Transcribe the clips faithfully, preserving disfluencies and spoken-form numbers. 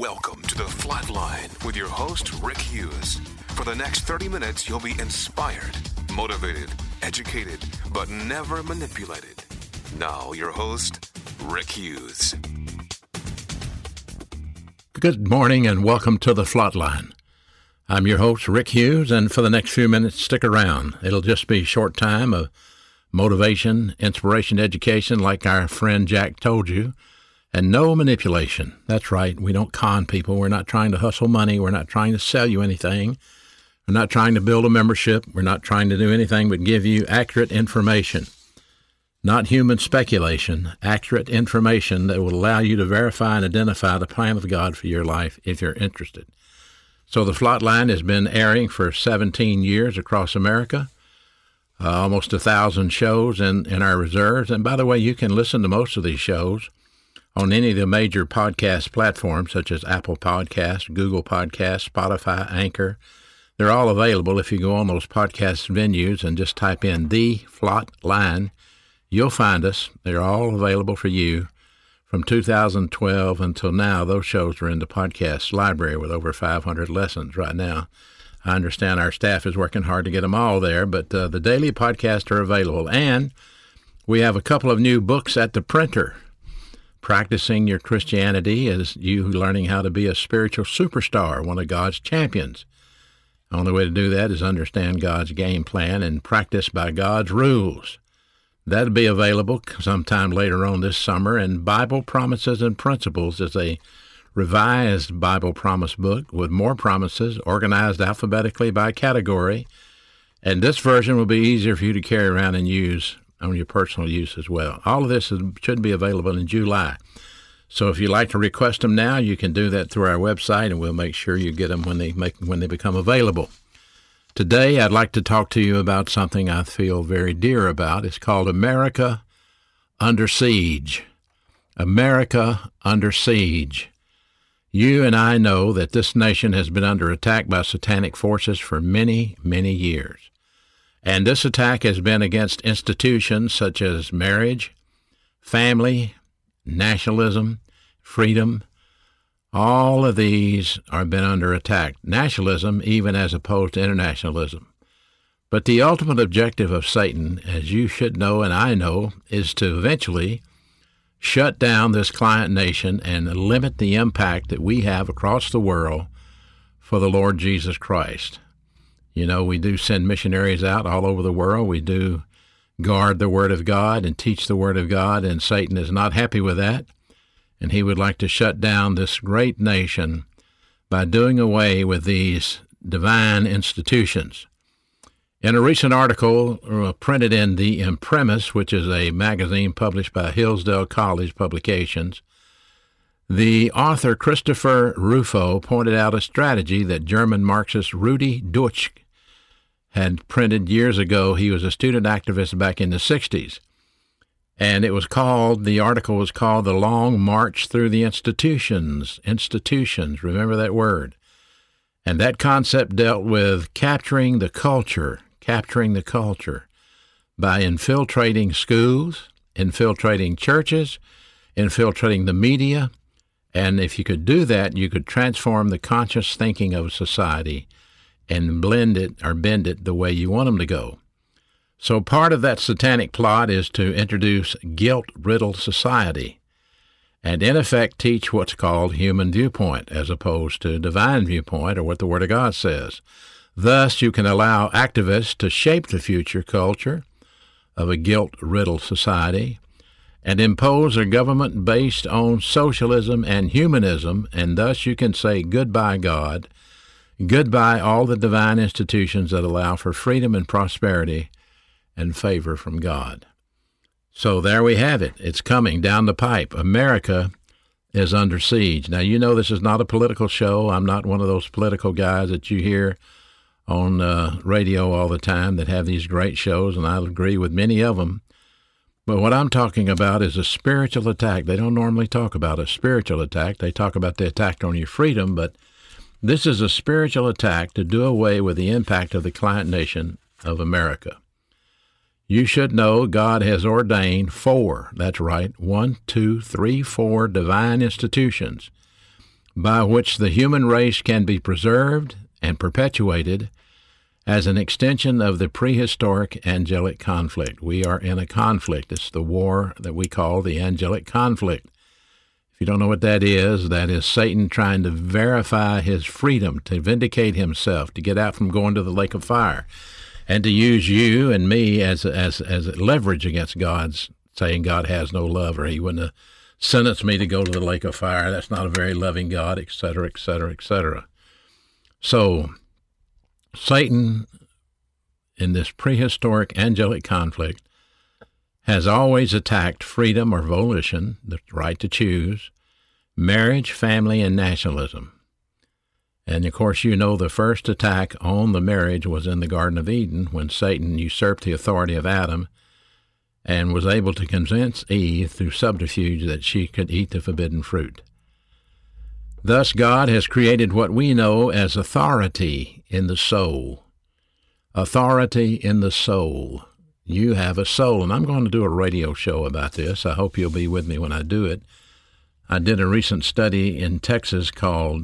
Welcome to the Flatline with your host, Rick Hughes. For the next thirty minutes, you'll be inspired, motivated, educated, but never manipulated. Now, your host, Rick Hughes. Good morning and welcome to the Flatline. I'm your host, Rick Hughes, and for the next few minutes, stick around. It'll just be a short time of motivation, inspiration, education, like our friend Jack told you, and no manipulation. That's right. We don't con people. We're not trying to hustle money. We're not trying to sell you anything. We're not trying to build a membership. We're not trying to do anything but give you accurate information. Not human speculation, accurate information that will allow you to verify and identify the plan of God for your life if you're interested. So the Flatline has been airing for seventeen years across America, uh, almost a thousand shows in, in our reserves. And by the way, you can listen to most of these shows on any of the major podcast platforms, such as Apple Podcasts, Google Podcasts, Spotify, Anchor. They're all available if you go on those podcast venues and just type in The Flatline. You'll find us. They're all available for you. From two thousand twelve until now, those shows are in the podcast library with over five hundred lessons right now. I understand our staff is working hard to get them all there, but uh, the daily podcasts are available. And we have a couple of new books at the printer. Practicing Your Christianity is you learning how to be a spiritual superstar, one of God's champions. The only way to do that is understand God's game plan and practice by God's rules. That'll be available sometime later on this summer. And Bible Promises and Principles is a revised Bible promise book with more promises organized alphabetically by category. And this version will be easier for you to carry around and use on your personal use as well. All of this is, should be available in July. So if you'd like to request them now, you can do that through our website, and we'll make sure you get them when they make when they become available. Today, I'd like to talk to you about something I feel very dear about. It's called America Under Siege. America Under Siege. You and I know that this nation has been under attack by satanic forces for many, many years. And this attack has been against institutions such as marriage, family, nationalism, freedom. All of these have been under attack. Nationalism, even as opposed to internationalism. But the ultimate objective of Satan, as you should know and I know, is to eventually shut down this client nation and limit the impact that we have across the world for the Lord Jesus Christ. You know, we do send missionaries out all over the world. We do guard the Word of God and teach the Word of God, and Satan is not happy with that. And he would like to shut down this great nation by doing away with these divine institutions. In a recent article uh, printed in The Imprimis, which is a magazine published by Hillsdale College Publications, the author Christopher Rufo pointed out a strategy that German Marxist Rudi Dutschke had printed years ago. He was a student activist back in the sixties. And it was called, the article was called The Long March Through the Institutions. Institutions, remember that word. And that concept dealt with capturing the culture, capturing the culture by infiltrating schools, infiltrating churches, infiltrating the media. And if you could do that, you could transform the conscious thinking of society and blend it or bend it the way you want them to go. So part of that satanic plot is to introduce guilt-riddled society and in effect teach what's called human viewpoint as opposed to divine viewpoint or what the Word of God says. Thus, you can allow activists to shape the future culture of a guilt-riddled society and impose a government based on socialism and humanism, and thus you can say goodbye, God, goodbye all the divine institutions that allow for freedom and prosperity and favor from God. So there we have it. It's coming down the pipe. America is under siege. Now, you know this is not a political show. I'm not one of those political guys that you hear on uh, radio all the time that have these great shows, and I agree with many of them. But what I'm talking about is a spiritual attack. They don't normally talk about a spiritual attack. They talk about the attack on your freedom, but this is a spiritual attack to do away with the impact of the client nation of America. You should know God has ordained four, that's right, one, two, three, four divine institutions by which the human race can be preserved and perpetuated as an extension of the prehistoric angelic conflict. We are in a conflict. It's the war that we call the angelic conflict. If you don't know what that is, that is Satan trying to verify his freedom, to vindicate himself, to get out from going to the lake of fire, and to use you and me as as as leverage against God's saying God has no love, or he wouldn't have sentenced me to go to the lake of fire. That's not a very loving God, et cetera, et cetera, et cetera. So Satan, in this prehistoric angelic conflict, has always attacked freedom or volition, the right to choose, marriage, family, and nationalism. And, of course, you know the first attack on the marriage was in the Garden of Eden when Satan usurped the authority of Adam and was able to convince Eve through subterfuge that she could eat the forbidden fruit. Thus, God has created what we know as authority in the soul. Authority in the soul. You have a soul, and I'm going to do a radio show about this. I hope you'll be with me when I do it. I did a recent study in Texas called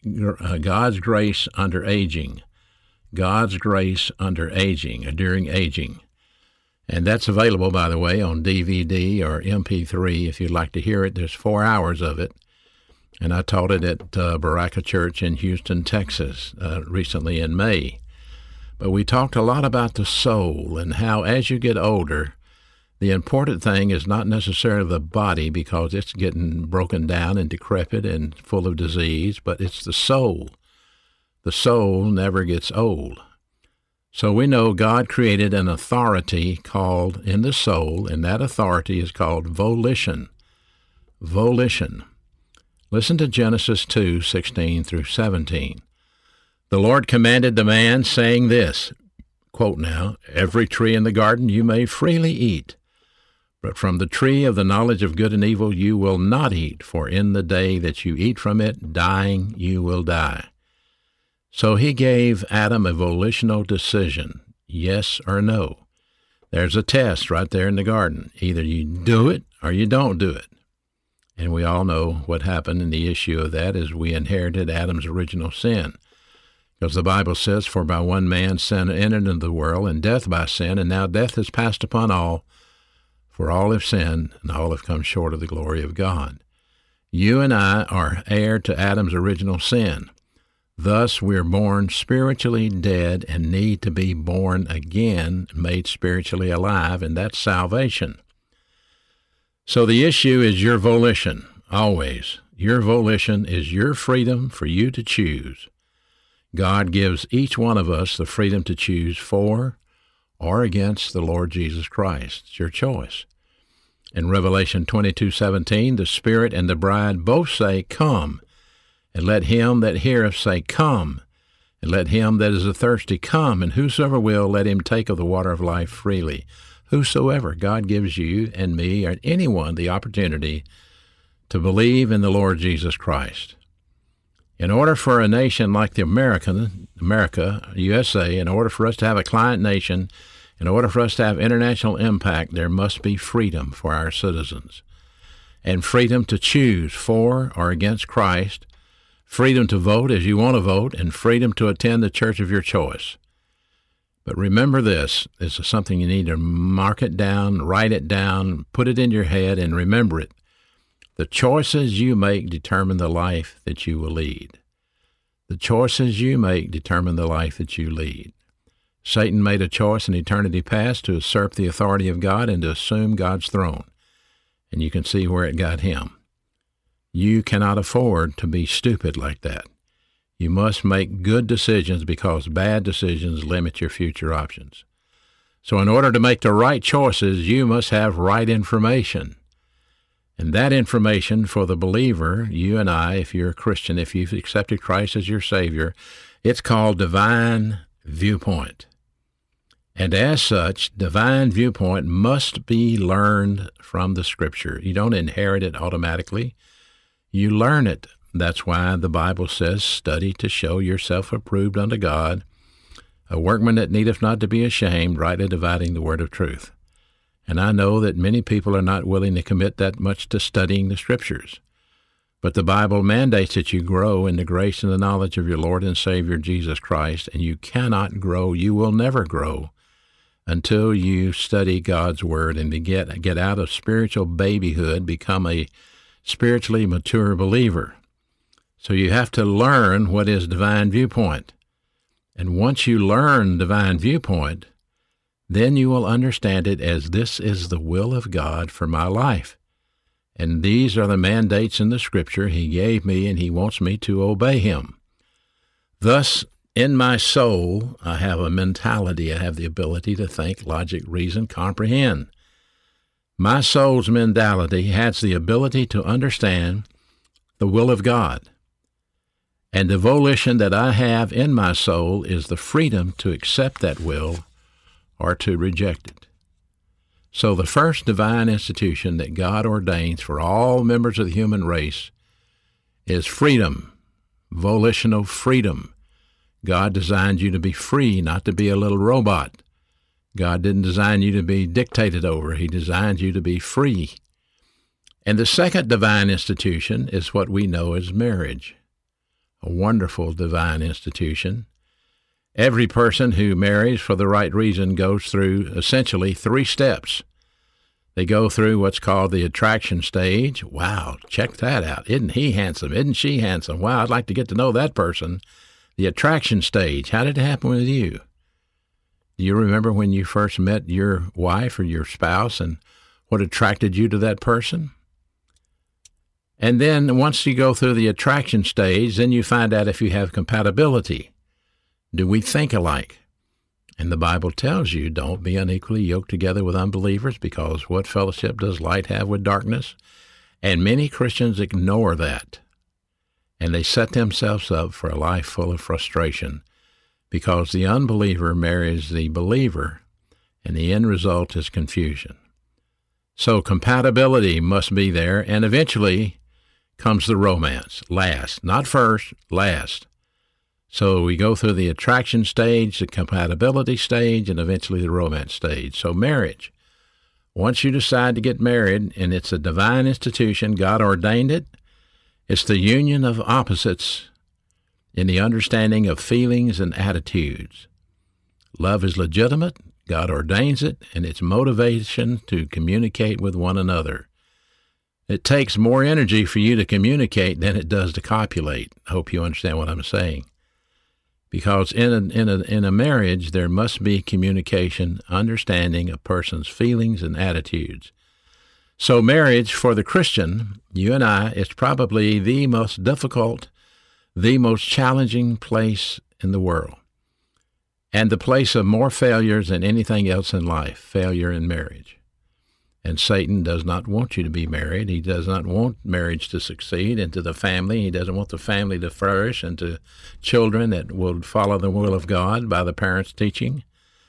God's Grace Under Aging. God's Grace Under Aging, or During Aging. And that's available, by the way, on D V D or M P three if you'd like to hear it. There's four hours of it. And I taught it at uh, Baraka Church in Houston, Texas, uh, recently in May. But we talked a lot about the soul and how as you get older, the important thing is not necessarily the body because it's getting broken down and decrepit and full of disease, but it's the soul. The soul never gets old. So we know God created an authority called in the soul, and that authority is called volition. Volition. Listen to Genesis two, sixteen through seventeen. The Lord commanded the man, saying this, quote now, "Every tree in the garden you may freely eat, but from the tree of the knowledge of good and evil you will not eat, for in the day that you eat from it, dying you will die." So he gave Adam a volitional decision, yes or no. There's a test right there in the garden. Either you do it or you don't do it. And we all know what happened, and the issue of that is we inherited Adam's original sin. Because the Bible says, "For by one man sin entered into the world, and death by sin, and now death has passed upon all, for all have sinned, and all have come short of the glory of God." You and I are heir to Adam's original sin. Thus, we're born spiritually dead and need to be born again, made spiritually alive, and that's salvation. So the issue is your volition, always. Your volition is your freedom for you to choose. God gives each one of us the freedom to choose for or against the Lord Jesus Christ. It's your choice. In Revelation twenty-two seventeen, the Spirit and the bride both say, "Come," and let him that heareth say, "Come," and let him that is thirsty come, and whosoever will, let him take of the water of life freely. Whosoever, God gives you and me or anyone the opportunity to believe in the Lord Jesus Christ. In order for a nation like the American, America, U S A, in order for us to have a client nation, in order for us to have international impact, there must be freedom for our citizens. And freedom to choose for or against Christ, freedom to vote as you want to vote, and freedom to attend the church of your choice. But remember this, this is something you need to mark it down, write it down, put it in your head, and remember it. The choices you make determine the life that you will lead. The choices you make determine the life that you lead. Satan made a choice in eternity past to usurp the authority of God and to assume God's throne. And you can see where it got him. You cannot afford to be stupid like that. You must make good decisions because bad decisions limit your future options. So in order to make the right choices, you must have right information. And that information for the believer, you and I, if you're a Christian, if you've accepted Christ as your Savior, it's called divine viewpoint. And as such, divine viewpoint must be learned from the Scripture. You don't inherit it automatically. You learn it. That's why the Bible says, "Study to show yourself approved unto God, a workman that needeth not to be ashamed, rightly dividing the word of truth." And I know that many people are not willing to commit that much to studying the Scriptures. But the Bible mandates that you grow in the grace and the knowledge of your Lord and Savior Jesus Christ, and you cannot grow, you will never grow, until you study God's Word and to get, get out of spiritual babyhood, become a spiritually mature believer. So you have to learn what is divine viewpoint. And once you learn divine viewpoint, then you will understand it as this is the will of God for my life. And these are the mandates in the Scripture He gave me, and He wants me to obey Him. Thus, in my soul, I have a mentality. I have the ability to think, logic, reason, comprehend. My soul's mentality has the ability to understand the will of God. And the volition that I have in my soul is the freedom to accept that will or to reject it. So the first divine institution that God ordains for all members of the human race is freedom, volitional freedom. God designed you to be free, not to be a little robot. God didn't design you to be dictated over. He designed you to be free. And the second divine institution is what we know as marriage, a wonderful divine institution. Every person who marries for the right reason goes through essentially three steps. They go through what's called the attraction stage. Wow, check that out. Isn't he handsome? Isn't she handsome? Wow, I'd like to get to know that person. The attraction stage. How did it happen with you? Do you remember when you first met your wife or your spouse and what attracted you to that person? And then once you go through the attraction stage, then you find out if you have compatibility. Do we think alike? And the Bible tells you, don't be unequally yoked together with unbelievers, because what fellowship does light have with darkness? And many Christians ignore that. And they set themselves up for a life full of frustration, because the unbeliever marries the believer, and the end result is confusion. So compatibility must be there, and eventually comes the romance. Last, not first, last. So we go through the attraction stage, the compatibility stage, and eventually the romance stage. So marriage. Once you decide to get married, and it's a divine institution, God ordained it, it's the union of opposites in the understanding of feelings and attitudes. Love is legitimate, God ordains it, and it's motivation to communicate with one another. It takes more energy for you to communicate than it does to copulate. I hope you understand what I'm saying. Because in a, in a, in a marriage, there must be communication, understanding a person's feelings and attitudes. So marriage for the Christian, you and I, is probably the most difficult, the most challenging place in the world, and the place of more failures than anything else in life, failure in marriage. And Satan does not want you to be married. He does not want marriage to succeed into the family. He doesn't want the family to flourish into children that will follow the will of God by the parents' teaching.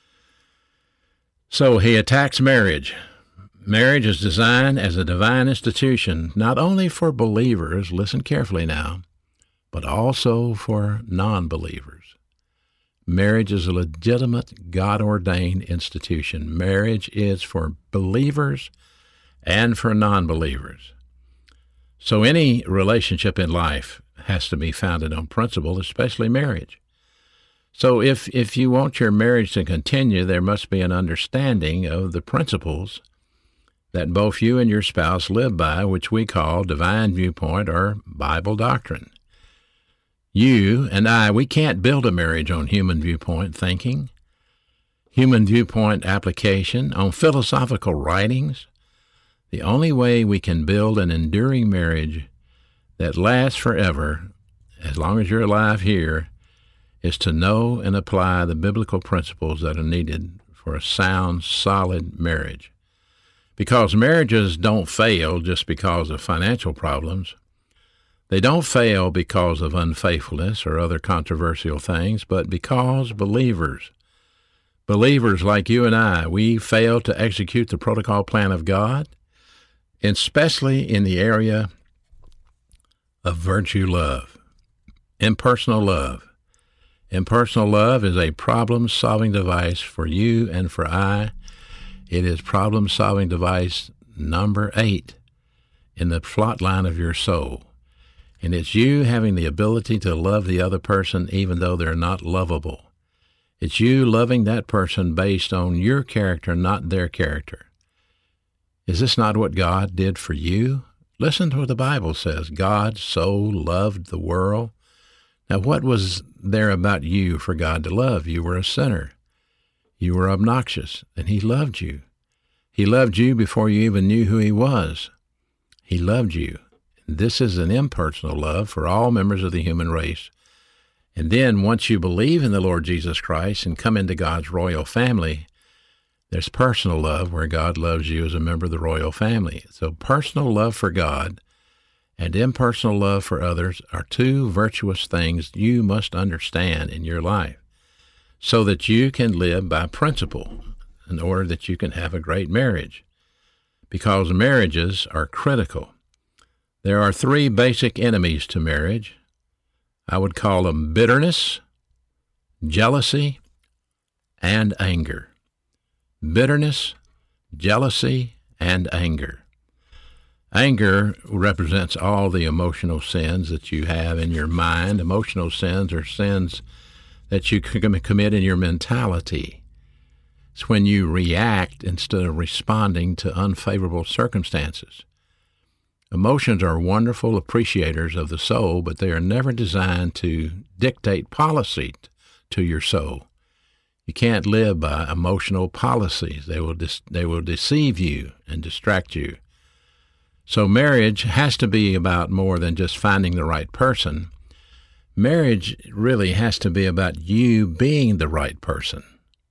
So he attacks marriage. Marriage is designed as a divine institution, not only for believers, listen carefully now, but also for non-believers. Marriage is a legitimate, God-ordained institution. Marriage is for believers and for non-believers. So any relationship in life has to be founded on principle, especially marriage. So if, if you want your marriage to continue, there must be an understanding of the principles that both you and your spouse live by, which we call divine viewpoint or Bible doctrine. You and I, we can't build a marriage on human viewpoint thinking, human viewpoint application, on philosophical writings. The only way we can build an enduring marriage that lasts forever, as long as you're alive here, is to know and apply the biblical principles that are needed for a sound, solid marriage. Because marriages don't fail just because of financial problems. They don't fail because of unfaithfulness or other controversial things, but because believers, believers like you and I, we fail to execute the protocol plan of God, especially in the area of virtue love, impersonal love. Impersonal love is a problem-solving device for you and for I. It is problem-solving device number eight in the plot line of your soul. And it's you having the ability to love the other person even though they're not lovable. It's you loving that person based on your character, not their character. Is this not what God did for you? Listen to what the Bible says. God so loved the world. Now, what was there about you for God to love? You were a sinner. You were obnoxious, and he loved you. He loved you before you even knew who he was. He loved you. This is an impersonal love for all members of the human race. And then once you believe in the Lord Jesus Christ and come into God's royal family, there's personal love where God loves you as a member of the royal family. So personal love for God and impersonal love for others are two virtuous things you must understand in your life so that you can live by principle in order that you can have a great marriage. Because marriages are critical. There are three basic enemies to marriage. I would call them bitterness, jealousy, and anger. Bitterness, jealousy, and anger. Anger represents all the emotional sins that you have in your mind. Emotional sins are sins that you commit in your mentality. It's when you react instead of responding to unfavorable circumstances. Emotions are wonderful appreciators of the soul, but they are never designed to dictate policy to your soul. You can't live by emotional policies. They will dis- they will deceive you and distract you. So marriage has to be about more than just finding the right person. Marriage really has to be about you being the right person.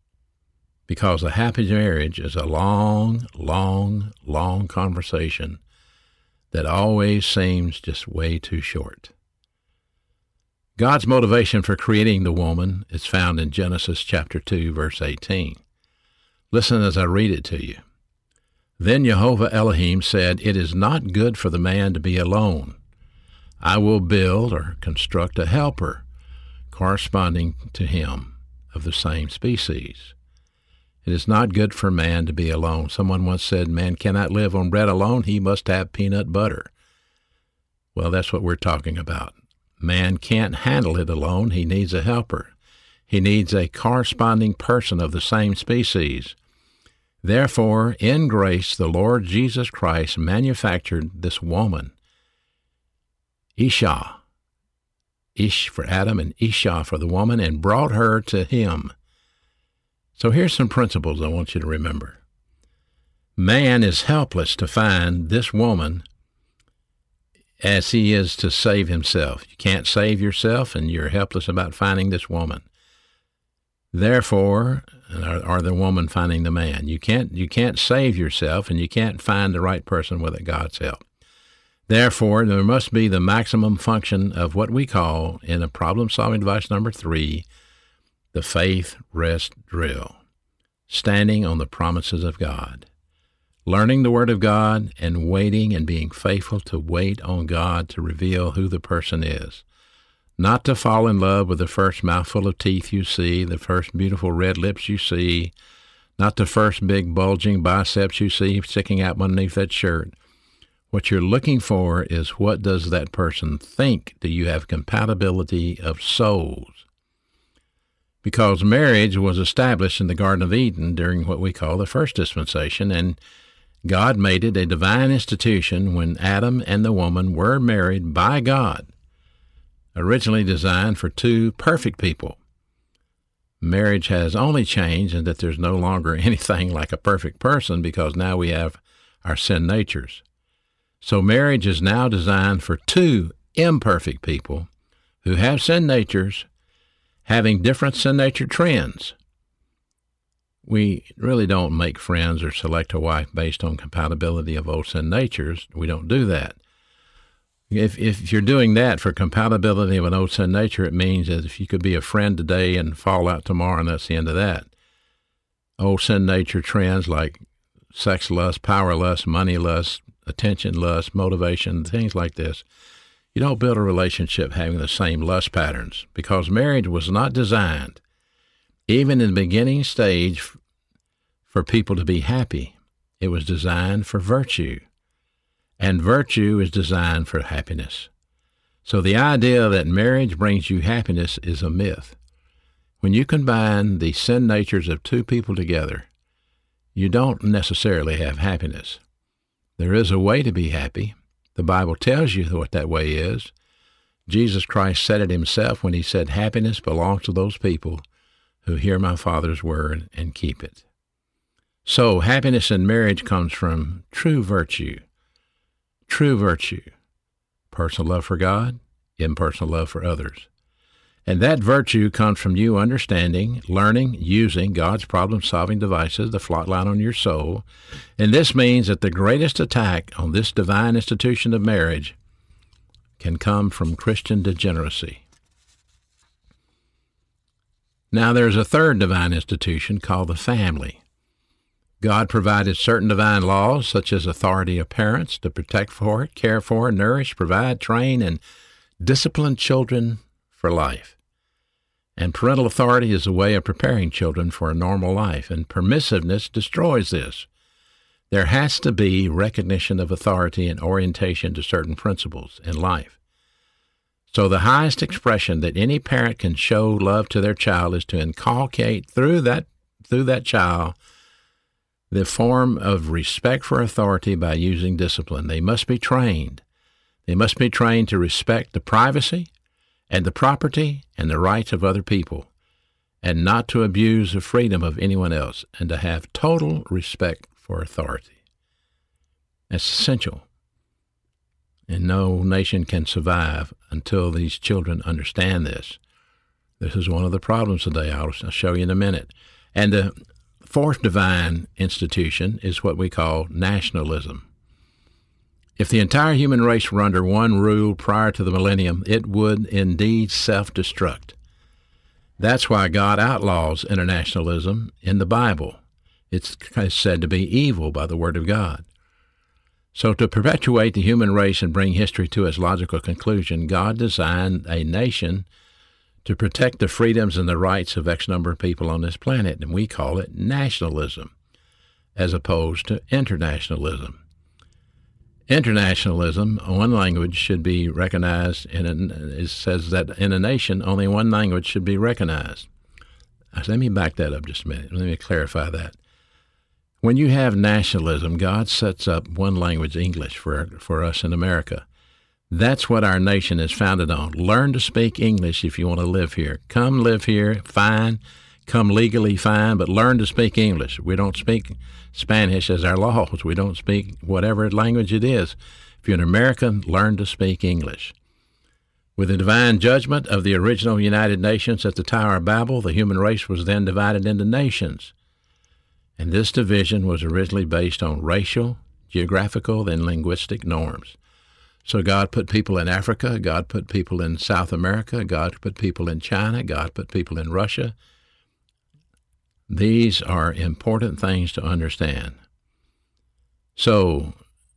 Because a happy marriage is a long, long, long conversation that always seems just way too short. God's motivation for creating the woman is found in Genesis chapter two, verse eighteen. Listen as I read it to you. Then Jehovah Elohim said, "It is not good for the man to be alone. I will build or construct a helper corresponding to him of the same species." It is not good for man to be alone. Someone once said, man cannot live on bread alone. He must have peanut butter. Well, that's what we're talking about. Man can't handle it alone. He needs a helper. He needs a corresponding person of the same species. Therefore, in grace, the Lord Jesus Christ manufactured this woman, Isha, Ish for Adam and Isha for the woman, and brought her to him. So here's some principles I want you to remember. Man is helpless to find this woman as he is to save himself. You can't save yourself, and you're helpless about finding this woman. Therefore, or, or the woman finding the man. You can't, you can't save yourself, and you can't find the right person without God's help. Therefore, there must be the maximum function of what we call, in a problem-solving device number three, the faith rest drill, standing on the promises of God, learning the Word of God and waiting and being faithful to wait on God to reveal who the person is, not to fall in love with the first mouthful of teeth you see, the first beautiful red lips you see, not the first big bulging biceps you see sticking out underneath that shirt. What you're looking for is, what does that person think? Do you have compatibility of souls? Because marriage was established in the Garden of Eden during what we call the first dispensation, and God made it a divine institution when Adam and the woman were married by God, originally designed for two perfect people. Marriage has only changed in that there's no longer anything like a perfect person, because now we have our sin natures. So marriage is now designed for two imperfect people who have sin natures, having different sin nature trends. We really don't make friends or select a wife based on compatibility of old sin natures. We don't do that. If if you're doing that for compatibility of an old sin nature, it means that if you could be a friend today and fall out tomorrow, and that's the end of that. Old sin nature trends like sex lust, power lust, money lust, attention lust, motivation, things like this. You don't build a relationship having the same lust patterns, because marriage was not designed, even in the beginning stage, for people to be happy. It was designed for virtue, and virtue is designed for happiness. So the idea that marriage brings you happiness is a myth. When you combine the sin natures of two people together, you don't necessarily have happiness. There is a way to be happy. The Bible tells you what that way is. Jesus Christ said it himself when he said, happiness belongs to those people who hear my Father's word and keep it. So happiness in marriage comes from true virtue. True virtue. Personal love for God, impersonal love for others. And that virtue comes from you understanding, learning, using God's problem-solving devices, the Flatline on your soul. And this means that the greatest attack on this divine institution of marriage can come from Christian degeneracy. Now there's a third divine institution called the family. God provided certain divine laws, such as authority of parents to protect for, care for, nourish, provide, train, and discipline children for life. And parental authority is a way of preparing children for a normal life, and permissiveness destroys this. There has to be recognition of authority and orientation to certain principles in life. So the highest expression that any parent can show love to their child is to inculcate through that, through that child the form of respect for authority by using discipline. They must be trained. They must be trained to respect the privacy and the property and the rights of other people, and not to abuse the freedom of anyone else, and to have total respect for authority. That's essential. And no nation can survive until these children understand this. This is one of the problems today. I'll, I'll show you in a minute. And the fourth divine institution is what we call nationalism. If the entire human race were under one rule prior to the millennium, it would indeed self-destruct. That's why God outlaws internationalism in the Bible. It's said to be evil by the Word of God. So to perpetuate the human race and bring history to its logical conclusion, God designed a nation to protect the freedoms and the rights of X number of people on this planet, and we call it nationalism, as opposed to internationalism. Internationalism, one language should be recognized, in a, it says that in a nation, only one language should be recognized. Let me back that up just a minute. Let me clarify that. When you have nationalism, God sets up one language, English, for, for us in America. That's what our nation is founded on. Learn to speak English if you want to live here. Come live here, fine. Come legally, fine, but learn to speak English. We don't speak Spanish as our laws. We don't speak whatever language it is. If you're an American, learn to speak English. With the divine judgment of the original United Nations at the Tower of Babel, the human race was then divided into nations. And this division was originally based on racial, geographical, and linguistic norms. So God put people in Africa, God put people in South America, God put people in China, God put people in Russia. These are important things to understand. So,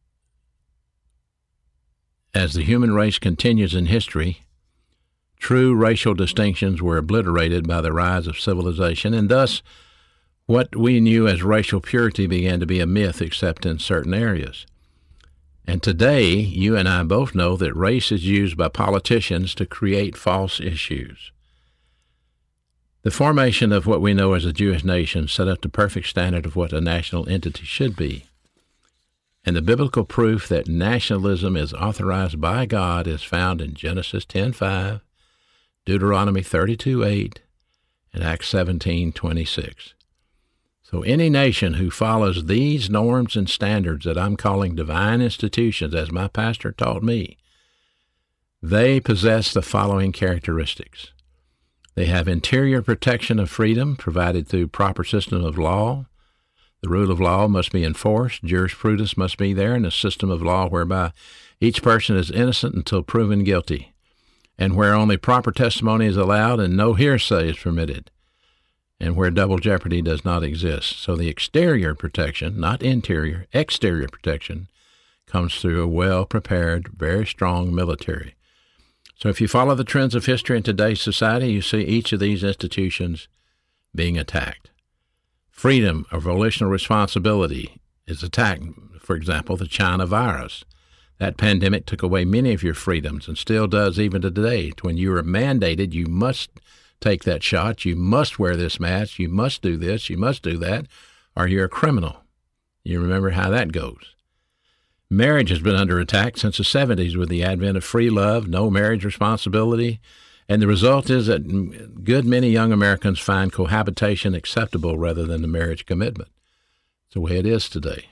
as the human race continues in history, true racial distinctions were obliterated by the rise of civilization, and thus what we knew as racial purity began to be a myth except in certain areas. And today, you and I both know that race is used by politicians to create false issues. The formation of what we know as a Jewish nation set up the perfect standard of what a national entity should be. And the biblical proof that nationalism is authorized by God is found in Genesis ten five, Deuteronomy thirty-two eight, and Acts seventeen twenty-six. So any nation who follows these norms and standards that I'm calling divine institutions, as my pastor taught me, they possess the following characteristics. They have interior protection of freedom provided through proper system of law. The rule of law must be enforced. Jurisprudence must be there, and a system of law whereby each person is innocent until proven guilty, and where only proper testimony is allowed and no hearsay is permitted, and where double jeopardy does not exist. So the exterior protection, not interior, exterior protection, comes through a well-prepared, very strong military. So if you follow the trends of history in today's society, you see each of these institutions being attacked. Freedom of volitional responsibility is attacked. For example, the China virus. That pandemic took away many of your freedoms and still does even today. When you are mandated, you must take that shot, you must wear this mask, you must do this, you must do that, or you're a criminal. You remember how that goes. Marriage has been under attack since the seventies with the advent of free love, no marriage responsibility, and the result is that a good many young Americans find cohabitation acceptable rather than the marriage commitment. It's the way it is today.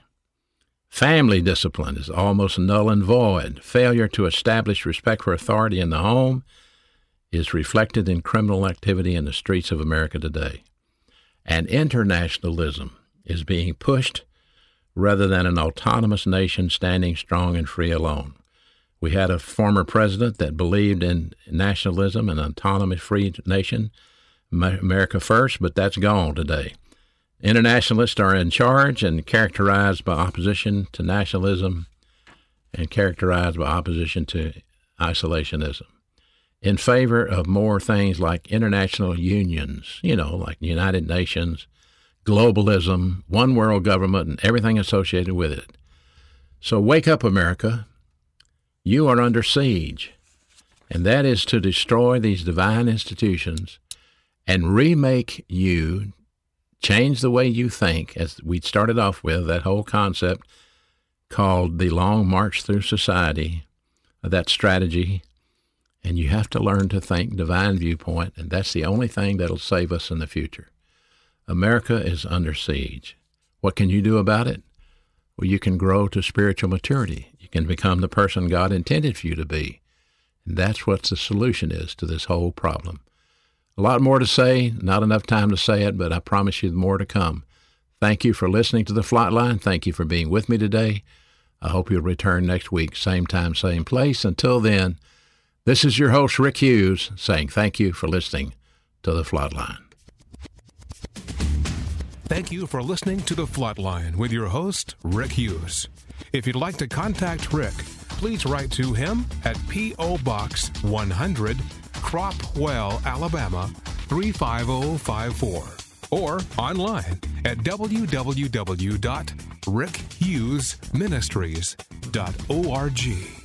Family discipline is almost null and void. Failure to establish respect for authority in the home is reflected in criminal activity in the streets of America today. And internationalism is being pushed rather than an autonomous nation standing strong and free alone. We had a former president that believed in nationalism and autonomous free nation, America first, but that's gone today. Internationalists are in charge and characterized by opposition to nationalism and characterized by opposition to isolationism, in favor of more things like international unions, you know, like the United Nations, globalism, one world government, and everything associated with it. So wake up, America. You are under siege, and that is to destroy these divine institutions and remake you, change the way you think, as we started off with, that whole concept called the long march through society, that strategy, and you have to learn to think divine viewpoint, and that's the only thing that'll save us in the future. America is under siege. What can you do about it? Well, you can grow to spiritual maturity. You can become the person God intended for you to be. And that's what the solution is to this whole problem. A lot more to say, not enough time to say it, but I promise you more to come. Thank you for listening to The Flightline. Thank you for being with me today. I hope you'll return next week, same time, same place. Until then, this is your host, Rick Hughes, saying thank you for listening to The Flightline. Thank you for listening to The Flightline with your host, Rick Hughes. If you'd like to contact Rick, please write to him at P O. Box one hundred, Cropwell, Alabama three five zero five four, or online at w w w dot rick hughes ministries dot org.